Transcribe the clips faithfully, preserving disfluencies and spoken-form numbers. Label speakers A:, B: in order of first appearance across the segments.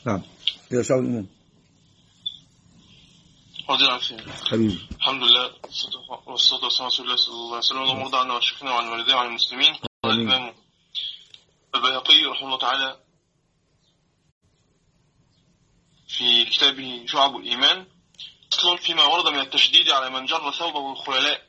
A: نعم. يا شعب الإيمان
B: رضي الله عنه
A: حبيبي.
B: الحمد لله والصلاة والسلام على رسول الله صلى الله عليه وسلم. اللهم ارض عنا واشفنا وعن والدينا وعن المسلمين. قال الإمام البيهقي رحمه الله تعالى في كتابه شعب الإيمان أصل فيما ورد من التشديد على من جر ثوبه الخيلاء.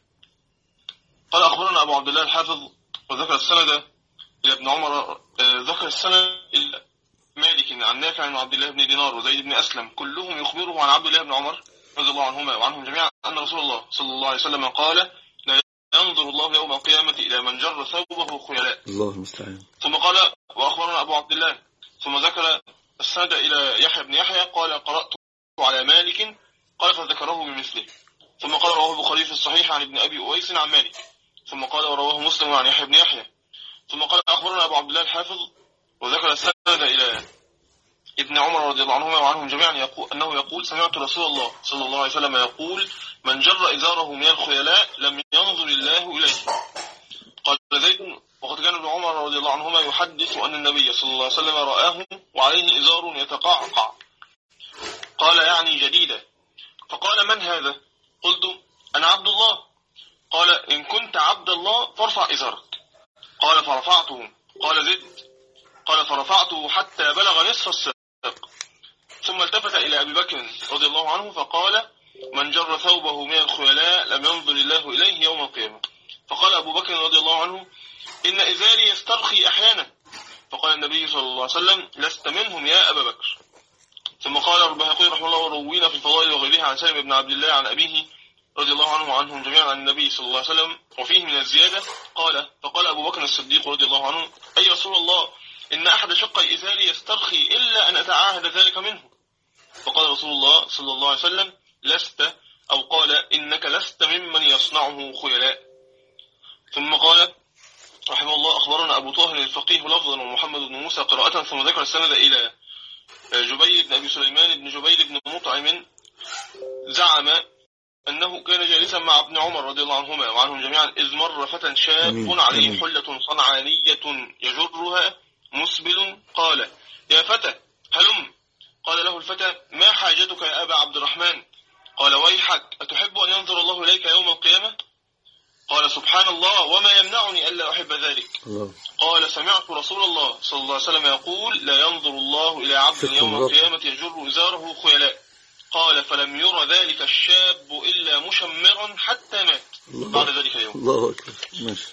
B: قال أخبرنا أبو عبد الله الحافظ وذكر السند إلى ابن عمر، ذكر السند إلى مالك عن نافع عن عبد الله بن دينار وزيد بن أسلم كلهم يخبره عن عبد الله بن عمر رضي الله عنهما وعنهم جميعا أن رسول الله صلى الله عليه وسلم قال: لا ينظر الله يوم القيامة إلى من جر ثوبه خيلاء.
A: الله المستعان.
B: ثم قال: وأخبرنا أبو عبد الله، ثم ذكر السند إلى يحيى بن يحيى قال: قرأت على مالك، قال فذكره بمثله. ثم قال: رواه البخاري في الصحيح عن ابن أبي أويس عن مالك. ثم قال: ورواه مسلم عن يحيى بن يحيى. ثم قال: أخبرنا أبو عبد الله الحافظ وذكر السند إلى ابن عمر رضي الله عنهما وعنهم جميعا يقول أنه يقول: سمعت رسول الله صلى الله عليه وسلم يقول: من جر إزاره من الخيلاء لم ينظر الله إليه. قال زيد: وقد كان ابن عمر رضي الله عنهما يحدث أن النبي صلى الله عليه وسلم رآه وعليه إزار يتقعقع، قال يعني جديدة. فقال: من هذا؟ قلت: أنا عبد الله. قال: إن كنت عبد الله فارفع إزارك. قال: فرفعته. قال زيد: قال فرفعته حتى بلغ نصف الساق. ثم التفت إلى أبي بكر رضي الله عنه فقال: من جر ثوبه من الخيلاء لم ينظر الله إليه يوم القيامة. فقال أبو بكر رضي الله عنه: إن إزاري يسترخي أحيانا. فقال النبي صلى الله عليه وسلم: لست منهم يا أبا بكر. ثم قال البيهقي رحمه الله: وروينا في الفضائل وغيرها عن سالم بن عبد الله عن أبيه رضي الله عنه وعنهم جميعا عن النبي صلى الله عليه وسلم وفيه من الزيادة. قال: فقال أبو بكر الصديق رضي الله عنه: أي رسول الله، إن أحد شقي إزاري يسترخي إلا أن أتعاهد ذلك منه. فقال رسول الله صلى الله عليه وسلم: لست، أو قال: إنك لست ممن يصنعه خيلاء. ثم قال رحمه الله: أخبرنا أبو طاهر الفقيه لفظا ومحمد بن موسى قراءة. ثم ذكر السند إلى جبير بن أبي سليمان بن جبير بن مطعم زعم أنه كان جالسا مع ابن عمر رضي الله عنهما وعنهم جميعا إذ مر فتى شاب عليه حلة صنعانية يجرها مسبل، قال: يا فتى هلم. قال له الفتى: ما حاجتك يا أبا عبد الرحمن؟ قال: ويحك، أتحب أن ينظر الله إليك يوم القيامة؟ قال: سبحان الله، وما يمنعني ألا أحب ذلك؟ الله. قال: سمعت رسول الله صلى الله عليه وسلم يقول: لا ينظر الله إلى عبد يوم القيامة يجر إزاره خيلاء. قال: فلم ير ذلك الشاب إلا مشمرا حتى مات بعد ذلك اليوم.
A: الله أكبر. ماشي.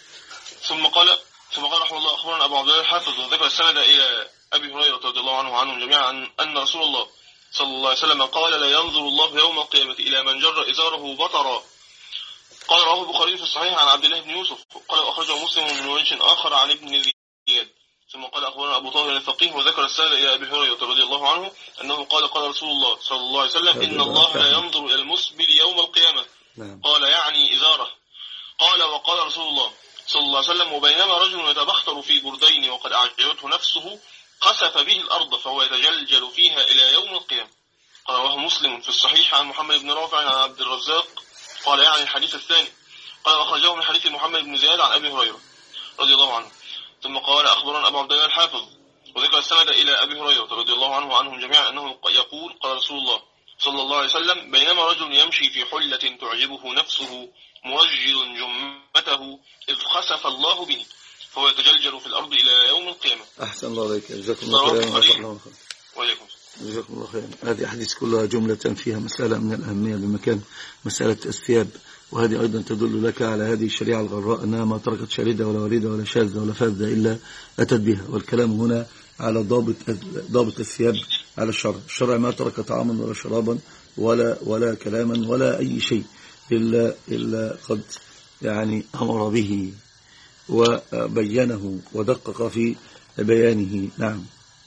B: ثم قال ثم قال رحمه الله: أخبرنا أبو عبد الله الحافظ وذكر السند إلى أبي هريرة رضي الله عنه وعنهم جميعا أن رسول الله صلى الله عليه وسلم قال: لا ينظر الله يوم القيامة إلى من جر إزاره بطرا. قال: رواه البخاري في الصحيح عن عبد الله بن يوسف. قال: أخرجه مسلم من وجه آخر عن ابن زياد. ثم قال: أخبرنا أبو طاهر الفقيه وذكر السند إلى أبي هريرة رضي الله عنه أنه قال: قال رسول الله صلى الله عليه وسلم: إن الله لا ينظر إلى المسبل يوم القيامة. قال: يعني إزاره. قال: وقال رسول الله صلى الله عليه وسلم: وبينما رجل يتبختر في بردين وقد أعجبته نفسه خسف به الأرض فهو يتجلجل فيها إلى يوم القيامة. قال: رواه مسلم في الصحيح عن محمد بن رافع عن عبد الرزاق، قال يعني الحديث الثاني. قال: أخرجه من حديث محمد بن زياد عن أبي هريرة رضي الله عنه. ثم قال: أخبرنا أبو عبد الله الحافظ وذكر السند إلى أبي هريرة رضي الله عنه وعنهم جميعا أنه يقول: قال رسول الله صلى الله عليه وسلم: بينما رجل يمشي في حلة تعجبه نفسه مرجل جمته إذ خسف الله به فهو يتجلجل في الأرض إلى يوم القيامة.
A: أحسن الله عليك، جزاكم الله خيرا.
B: وإليكم.
A: جزاكم الله خيرا. هذه أحاديث كلها جملة فيها مسألة من الأهمية بمكان، مسألة الثياب، وهذه أيضا تدل لك على هذه الشريعة الغراء أنها ما تركت شاردة ولا وريدة ولا شاذة ولا فاذة إلا أتت بها. والكلام هنا على ضابط ضابط الثياب على الشرع. الشرع ما ترك طعاما ولا شرابا ولا ولا كلاما ولا أي شيء إلا إلا قد يعني أمر به وبينه ودقق في بيانه. نعم.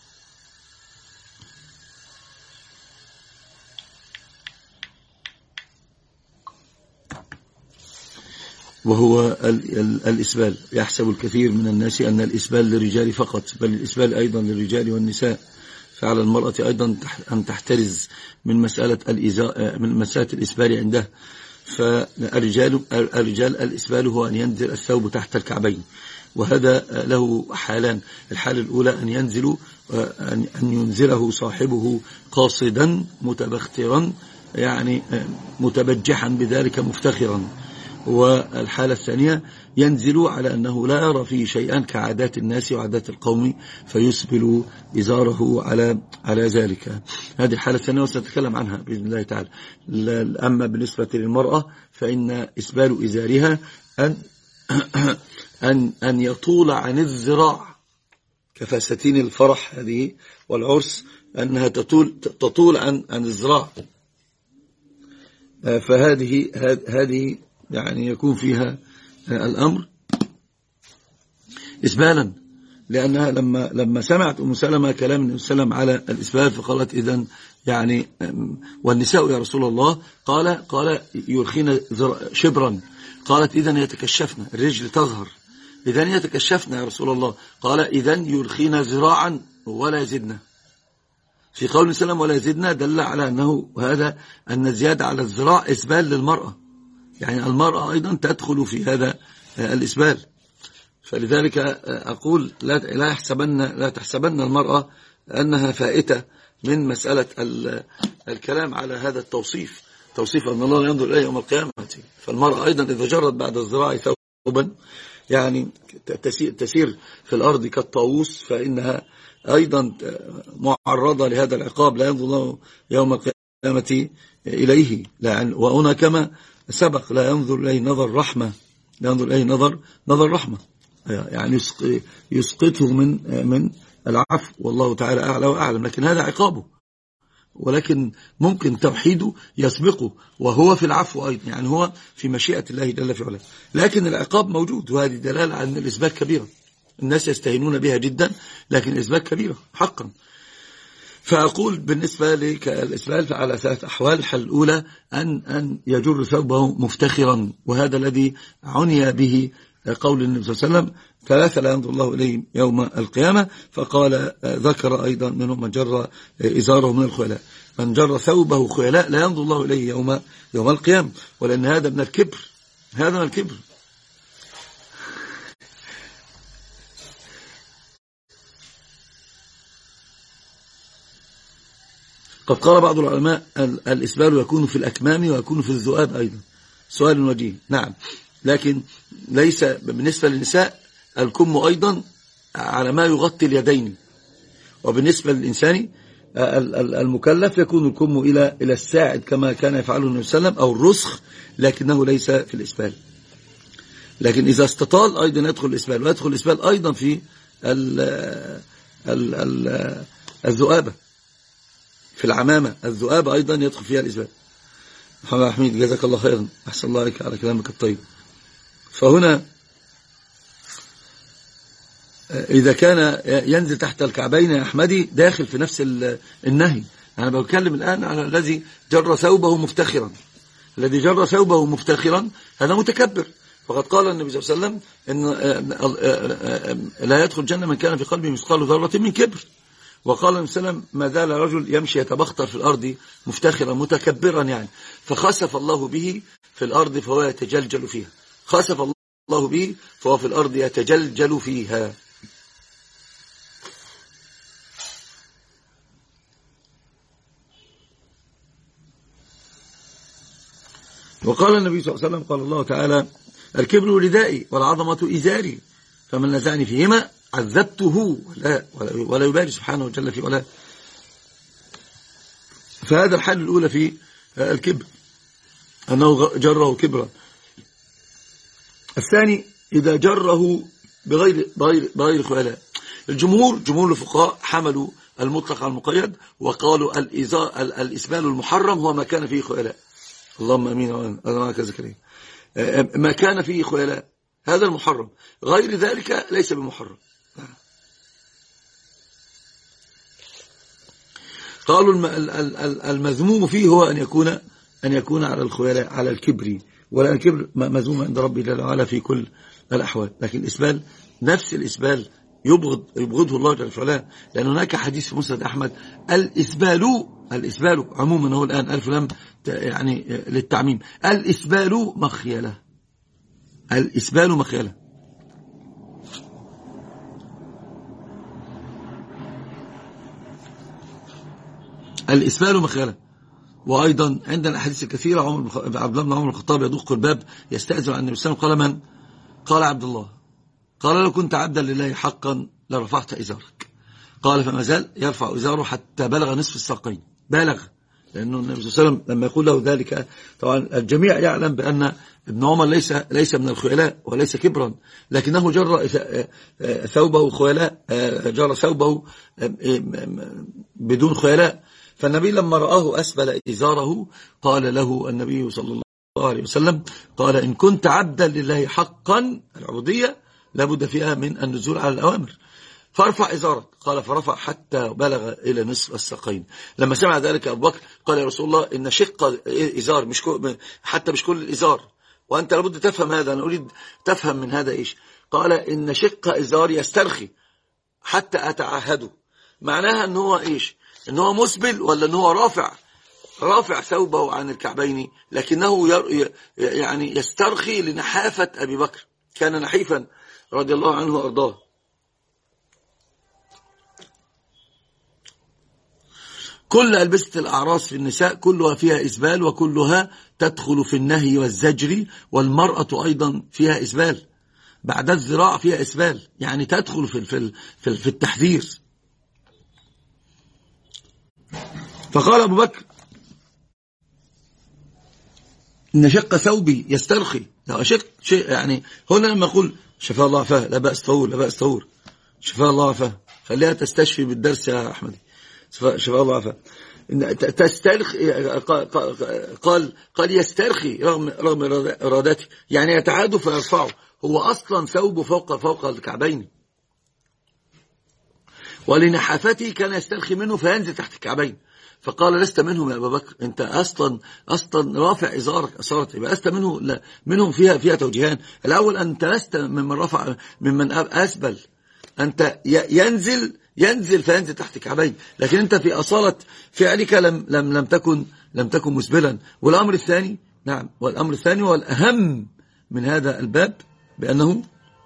A: وهو الإسبال. يحسب الكثير من الناس أن الإسبال للرجال فقط، بل الإسبال أيضا للرجال والنساء. فعلى المرأة أيضا أن تحترز من مسألة الإزاء من مسألة الإسبال عنده. فالرجال الرجال الإسبال هو أن ينزل الثوب تحت الكعبين، وهذا له حالان. الحالة الأولى أن ينزل أن ينزله صاحبه قاصدا متبخترا، يعني متبجحا بذلك مفتخرا. والحالة الثانية ينزل على أنه لا يرى فيه شيئا كعادات الناس وعادات القوم فيسبل إزاره على على ذلك. هذه الحالة الثانية وسنتكلم عنها بإذن الله تعالى. أما بالنسبة للمرأة فإن إسبال إزارها أن أن أن يطول عن الذراع كفساتين الفرح هذه والعرس، أنها تطول تطول عن عن الذراع، فهذه هذه يعني يكون فيها الأمر إسبالا، لأنها لما لما سمعت أم سلمة كلام النبي صلى الله عليه وسلم على الإسبال فقالت إذن يعني والنساء يا رسول الله، قال قال يرخين شبرا، قالت إذن يتكشفن الرجل تظهر، إذن يتكشفن يا رسول الله، قال إذن يرخين ذراعا ولا يزدن. في قول السلام ولا يزدنا دل على أنه هذا أن الزيادة على الذراع إسبال للمرأة، يعني المرأة أيضا تدخل في هذا الإسبال. فلذلك أقول لا لا يحسبن لا تحسبن المرأة أنها فائتة من مسألة الكلام على هذا التوصيف، توصيف أن الله ينظر إليه يوم القيامة. فالمرأة أيضا إذا جرت بعد الذراع ثوبا يعني تسير في الأرض كالطاووس فإنها أيضا معرضة لهذا العقاب، لا ينظر الله يوم القيامة إليه. وهنا كما سبق لا ينظر إليه نظر رحمة، لا ينظر إليه نظر نظر رحمة، يعني يسقطه من من العفو، والله تعالى أعلى وأعلم. لكن هذا عقابه، ولكن ممكن توحيده يسبقه وهو في العفو أيضا، يعني هو في مشيئة الله جل في علاه، لكن العقاب موجود. وهذه دلالة على أن الإثبات كبيرة، الناس يستهينون بها جدا، لكن الإثبات كبيرة حقا. فأقول بالنسبة للإسبال على ثلاث أحوال. الحالة الأولى أن أن يجر ثوبه مفتخرا، وهذا الذي عني به قول النبي صلى الله عليه وسلم ثلاثة لا ينظر الله إليه يوم القيامة. فقال ذكر أيضا منهم من جر إزاره من الخيلاء، من جر ثوبه خيلاء لا ينظر الله إليه يوم يوم القيامة، ولأن هذا من الكبر، هذا من الكبر. قد قال بعض العلماء الإسبال يكون في الأكمام ويكون في الذؤاب أيضا. سؤال وجيه، نعم، لكن ليس بالنسبة للنساء الكم أيضا على ما يغطي اليدين، وبالنسبة للإنسان المكلف يكون الكم إلى إلى الساعد كما كان يفعله النبي صلى الله عليه وسلم، أو الرسخ، لكنه ليس في الإسبال. لكن إذا استطال أيضا يدخل الإسبال، ويدخل الإسبال أيضا في الذؤابة، في العمامة الذؤابة أيضا يدخل فيها الإسبال. محمد حميد جزاك الله خيرا، أحسن الله عليك على كلامك الطيب. فهنا إذا كان ينزل تحت الكعبين يا أحمدي داخل في نفس النهي. أنا بتكلم الآن على الذي جر ثوبه مفتخرا، الذي جر ثوبه مفتخرا هذا متكبر. فقد قال النبي صلى الله عليه وسلم إن لا يدخل الجنة من كان في قلبه مثقال ذرة من كبر. وقال النبي صلى الله عليه وسلم ما زال رجل يمشي يتبختر في الأرض مفتخرا متكبرا، يعني فخسف الله به في الأرض فهو يتجلجل فيها، خسف الله به فهو في الأرض يتجلجل فيها. وقال النبي صلى الله عليه وسلم قال الله تعالى الكبر ردائي والعظمة إزاري فمن نزعني فيهما عذبته ولا, ولا يبالي سبحانه وجل في ولا. فهذا الحال الأولى في الكبر أنه جره كبرا. الثاني إذا جره بغير بغير بغير خيلاء. الجمهور جمهور الفقهاء حملوا المطلق على المقيد وقالوا الإسبال المحرم هو ما كان فيه خيلاء. اللهم امين وانا كذا، ما كان فيه خيلاء هذا المحرم، غير ذلك ليس بمحرم. قالوا المذموم فيه هو أن يكون أن يكون على الخيلاء على الكبر، ولا الكبر مذموم عند ربي جل وعلا في كل الأحوال. لكن الإسبال نفس الإسبال يبغض يبغضه الله جل وعلا، لأن هناك حديث في مسند أحمد الإسبال الإسبال عموما هو الآن ألف لام يعني للتعميم، الإسبال مخيلة، الإسبال مخيلة. الإسبال مخيلة. وأيضا عندنا الأحاديث الكثيرة، عمر عبد الله بن عمر الخطاب يدق الباب يستأذن عن النبي صلى الله عليه وسلم، قال من؟ قال عبد الله. قال لو كنت عبدا لله حقا لرفعت إزارك. قال فما زال يرفع إزاره حتى بلغ نصف الساقين، بالغ، لأنه النبي صلى الله عليه وسلم لما يقول له ذلك، طبعا الجميع يعلم بأن ابن عمر ليس ليس من الخيلاء وليس كبرا، لكنه جر ثوبه خيلاء، جر ثوبه بدون خيلاء. فالنبي لما رآه أسبل إزاره قال له النبي صلى الله عليه وسلم، قال إن كنت عبدا لله حقا، العبودية لابد فيها من النزول على الأوامر، فارفع إزارك. قال فرفع حتى بلغ إلى نصف الساقين. لما سمع ذلك أبو بكر قال يا رسول الله إن شق إزار مش حتى مش كل الإزار، وأنت لابد تفهم هذا، أنا أريد تفهم من هذا إيش. قال إن شق إزار يسترخي حتى أتعهده. معناها أن هو إيش؟ أن هو مسبل ولا أن هو رافع رافع ثوبه عن الكعبين، لكنه يعني يسترخي لنحافة أبي بكر، كان نحيفا رضي الله عنه وأرضاه. كل ألبسة الأعراس في النساء كلها فيها إسبال، وكلها تدخل في النهي والزجر، والمرأة أيضا فيها إسبال، بعد الذراع فيها إسبال، يعني تدخل في في في التحذير. فقال أبو بكر إن شق ثوبي يسترخي، لو أشق شيء يعني هنا لما أقول شفاء الله عفاه لا بأس طهور، لا بأس طهور، شفاء الله عفاه، خليها تستشفي بالدرس يا أحمدي، شفاء الله عفاه. تسترخي، قال قال يسترخي رغم رغم إرادته، يعني يتعاد فيرفعه، هو أصلا ثوبه فوق فوق الكعبين، ولنحافته كان يسترخي منه فينزل تحت الكعبين. فقال لست منهم يا أبا بكر، أنت أصلا أصلا رافع إزارك أصارت، يبقى لست منه، لا منهم فيها فيها توجيهان. الأول أنت لست ممن رفع ممن أسبل، أنت ينزل ينزل فينزل تحت الكعبين، لكن أنت في أصالة فعلك لم لم لم تكن لم تكن مسبلا. والأمر الثاني، نعم، والأمر الثاني والأهم من هذا الباب بأنه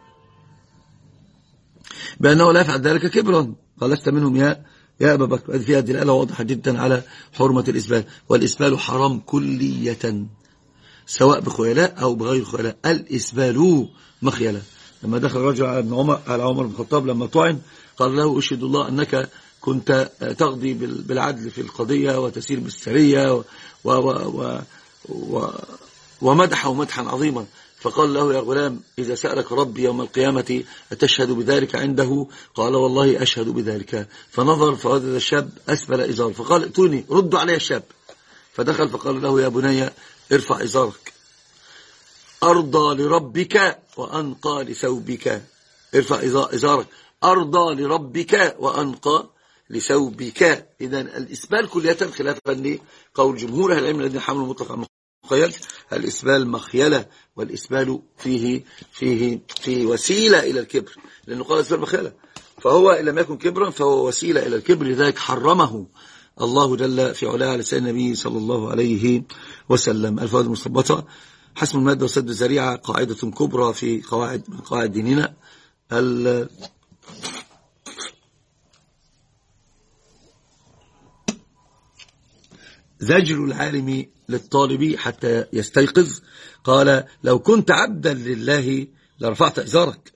A: بأنه لا يفعل ذلك كبرا. قال لست منهم يا يا أبا بكر. فيها دلالة واضحة جدا على حرمة الإسبال، والإسبال حرام كلية سواء بخيلاء أو بغير خيلاء، الإسبال مخيلة. لما دخل رجل على ابن عمر على عمر بن الخطاب لما طعن، قال له أشهد الله أنك كنت تقضي بالعدل في القضية وتسير بالسرية و و و و ومدحه مدحا عظيما. فقال له يا غلام إذا سألك ربي يوم القيامة أتشهد بذلك عنده؟ قال والله أشهد بذلك. فنظر فوجد الشاب أسفل إزار، فقال ائتوني ردوا علي الشاب. فدخل فقال له يا بني ارفع إزارك، أرضى لربك وأنقى لثوبك. ارفع إزارك أرضى لربك وأنقى لثوبك. إذن الإسبال كلية خلافا لقول جمهور أهل العلم الذين حملوا مطلق عن مخيل، الإسبال مخيلة، والإسبال فيه فيه فيه وسيلة إلى الكبر، لأنه قال الإسبال مخيلة، فهو إن لم يكن كبرا فهو وسيلة إلى الكبر، لذلك حرمه الله جل في علاه على لسان النبي صلى الله عليه وسلم. الفوائد المستنبطة: حسم المادة وسد الذريعة قاعدة كبرى في قواعد من قواعد ديننا. زجر العالم للطالب حتى يستيقظ. قال لو كنت عبدا لله لرفعت إزارك.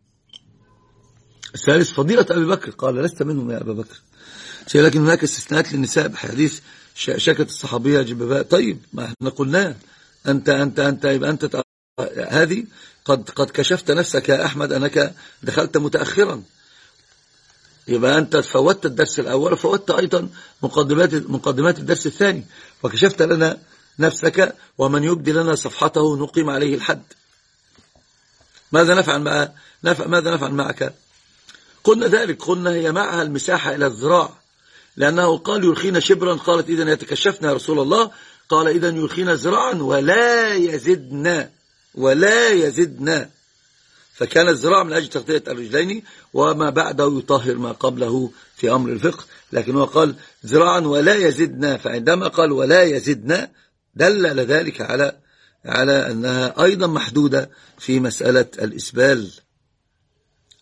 A: الثالث فضيلة أبي بكر، قال لست منهم يا أبا بكر، لكن هناك استثناءات للنساء بحديث شكت الصحابية جبباء. طيب ما احنا قلناه، أنت أنت أنت يبقى أنت هذه قد قد كشفت نفسك يا أحمد أنك دخلت متأخرا، يبقى أنت فوتت الدرس الأول وفوتت أيضا مقدمات مقدمات الدرس الثاني، وكشفت لنا نفسك، ومن يبدي لنا صفحته نقيم عليه الحد. ماذا نفعل مع نفع ماذا نفعل معك؟ قلنا ذلك، قلنا هي معها المساحة إلى الذراع، لأنه قال يرخينا شبرا، قالت إذن يتكشفنا يا رسول الله، قال إذن يرخينا ذراعا ولا يزدنا ولا يزدنا، فكان الذراع من أجل تغطية الرجلين، وما بعده يطهر ما قبله في أمر الفقه، لكن هو قال ذراعا ولا يزدنا، فعندما قال ولا يزدنا دل ذلك على على أنها أيضا محدودة في مسألة الإسبال.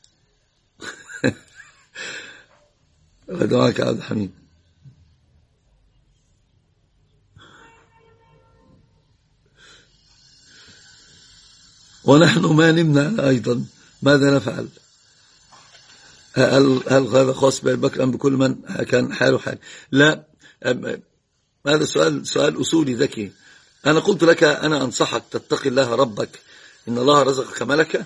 A: ودعاك عبد الحميد. ونحن ما نمنع أيضا، ماذا نفعل؟ هل, هل هذا خاص بأبي بكر أم بكل من كان حاله حال؟ لا، هذا سؤال سؤال أصولي ذكي. أنا قلت لك أنا أنصحك تتقي الله ربك، إن الله رزقك ملكة،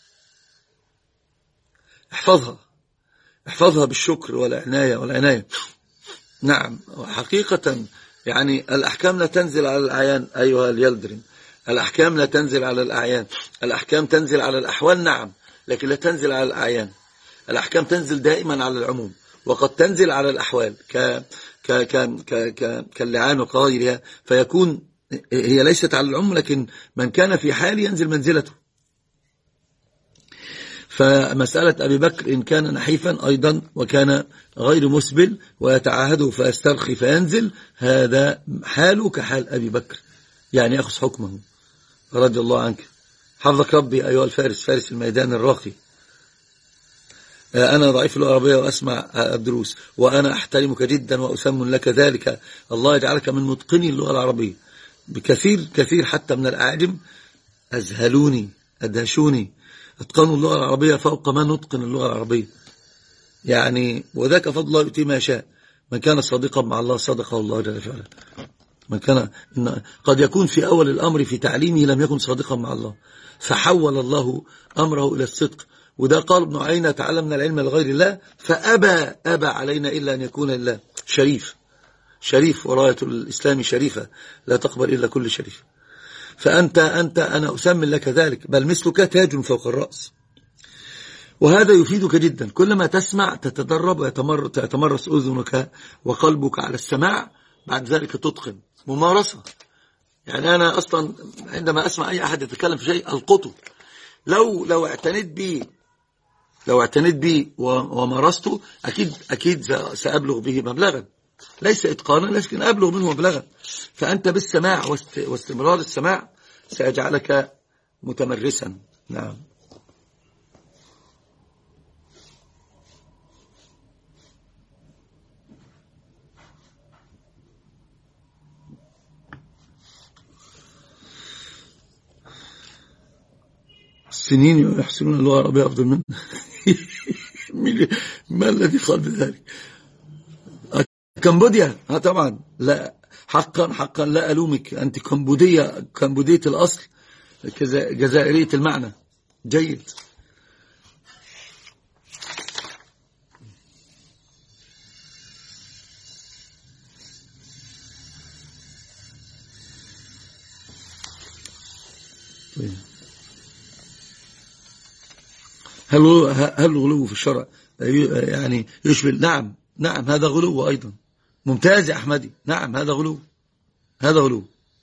A: احفظها احفظها بالشكر والعناية والعناية. نعم، حقيقة يعني الأحكام لا تنزل على الأعيان أيها اليلدرين، الأحكام لا تنزل على الأعيان، الأحكام تنزل على الأحوال نعم، لكن لا تنزل على الأعيان. الأحكام تنزل دائما على العموم، وقد تنزل على الأحوال ك ك ك ك كاللعان وغيرها، فيكون هي ليست على العموم، لكن من كان في حال ينزل منزلته. فمسألة أبي بكر إن كان نحيفا أيضا وكان غير مسبل ويتعاهده فيسترخي فينزل، هذا حاله كحال أبي بكر، يعني يأخذ حكمه رضي الله عنك. حفظك ربي أيها الفارس، فارس الميدان الراقي. أنا ضعيف اللغة العربية وأسمع الدروس، وأنا أحترمك جدا وأسمن لك ذلك، الله يجعلك من متقني اللغة العربية. بكثير كثير حتى من الأعاجم أذهلوني أدهشوني، اتقنوا اللغة العربية فوق ما نتقن اللغة العربية يعني، وذاك فضل الله يؤتيه ما يشاء. من كان صادقا مع الله صدقه الله جل وعلا. من كان قد يكون في أول الأمر في تعليمه لم يكن صادقا مع الله، فحول الله أمره إلى الصدق. وده قال ابن عيينة تعلمنا العلم لغير الله فأبى أبى علينا إلا أن يكون لله. شريف شريف وراية الإسلام شريفة لا تقبل إلا كل شريف. فأنت أنت أنا أسمن لك ذلك، بل مثلك تاج فوق الرأس. وهذا يفيدك جدا، كلما تسمع تتدرب ويتمرس أذنك وقلبك على السماع، بعد ذلك تتقن. ممارسة يعني. أنا أصلا عندما أسمع أي أحد يتكلم في شيء ألقطه، لو لو اعتنيت به لو اعتنيت به ومارسته أكيد أكيد سأبلغ به مبلغا، ليس إتقانا لكن أبلغ منه مبلغا. فأنت بالسماع واستمرار السماع سيجعلك متمرسا. نعم. السنين يحسنون اللغة العربية أفضل منه. ما الذي قال بذلك؟ كمبوديا ها طبعا، لا حقا حقا لا ألومك، أنت كمبودية كمبودية الأصل، جزائرية المعنى. جيد. هل هل الغلو في الشرع يعني يشبه؟ نعم نعم هذا غلو أيضا. ممتاز يا أحمدي، نعم هذا غلو، هذا غلو.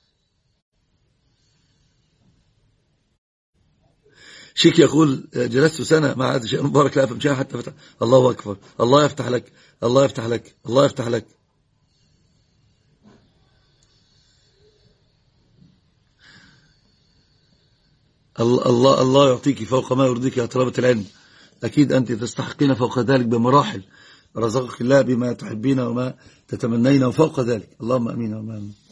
A: شيك يقول جلست سنة مع هذا الشيء مبارك لا أفهم شيئا حتى فتح. الله أكبر، الله يفتح لك، الله يفتح لك، الله يفتح لك. الله الله يعطيك فوق ما يرضيك يا طلبة العلم. أكيد أنت تستحقين فوق ذلك بمراحل، رزقك الله بما تحبين وما تتمنين وفوق ذلك. اللهم أمين. اللهم أمين.